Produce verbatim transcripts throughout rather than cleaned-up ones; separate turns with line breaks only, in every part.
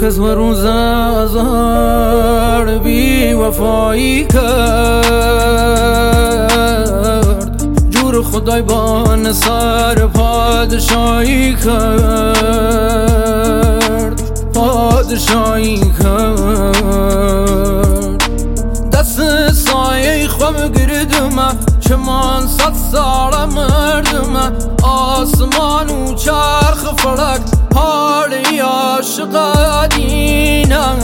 کس و روز ازار بی وفایی کرد، جور خدای بان سر پادشاهی کرد، پادشاهی کرد. دست سایه خواب گردم چمان صد سال مردم، آسمان و چرخ فلک حالی عاشق دینم،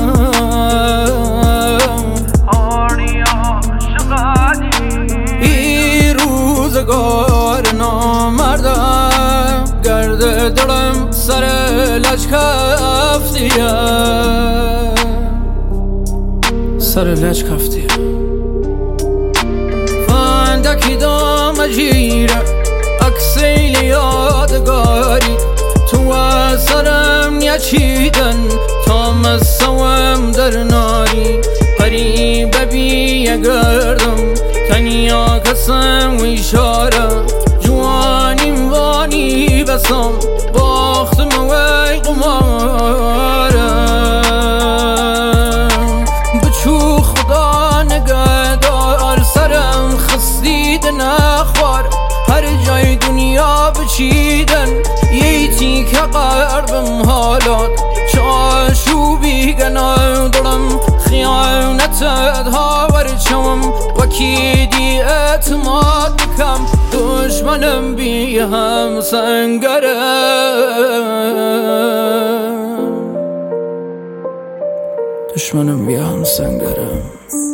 حالی عاشق دینم. ای روزگار نامردم، گرد دلم سر لج کفتیه، سر لج کفتیه. فندکی دام جیره اکسیل یادگاری، تو سرم نچیدن تا مسوم در ناری. قریب بی گردم تنیا کسم و اشاره، جوانیم وانی بسم باختم وی قمارم. بچو خدا نگهدار سرم خستید نخوار، هر جای دنیا بچیدن یه که قربم حالات. چاشوبی گناه دلم خیانتت هاور چوم، وکی دی اعتماد بکم دشمنم بی هم سنگرم، دشمنم بی هم سنگرم.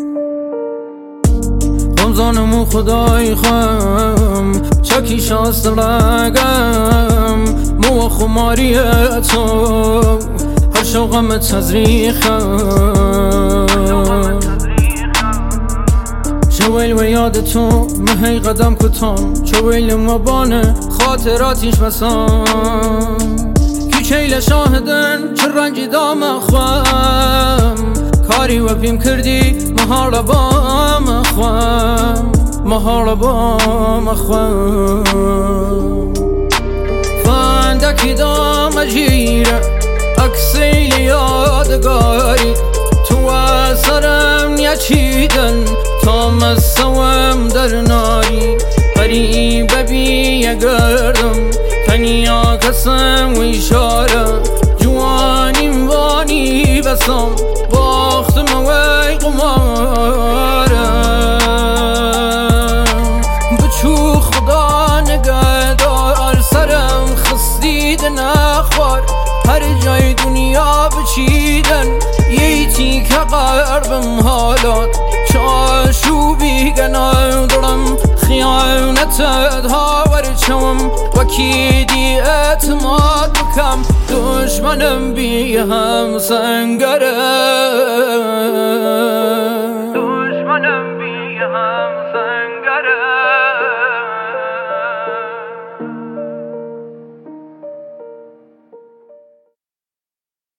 غمزانمو خدای خم چکی شاست لگم، مو خماری تو هر شوقم تزریخم. شویل و یاد تو مهی قدم کتام، شویل مبانه خاطراتیش بسام. کیچیل شاهدن چه رنجی دام خوام، کاری و پیم کردی مهار بام خوام، مهار بام خوام. فندکی دام جیره اکسیل یادگاری، تو سرم نچیدن تا مسوم در ناری. قریب بی گردم تنیا کسم و اشاره، جوانیم وانی بسم باختم وی قمارم. بچو خدا نگهدار سرم خستید نخوار، هر جای دنیا بچیدن یه که قربم حالات. چاشوبی گناه دلم خیانتت هاور چوم، وکی دی اعتماد بکم دشمنم بی هم سنگرم.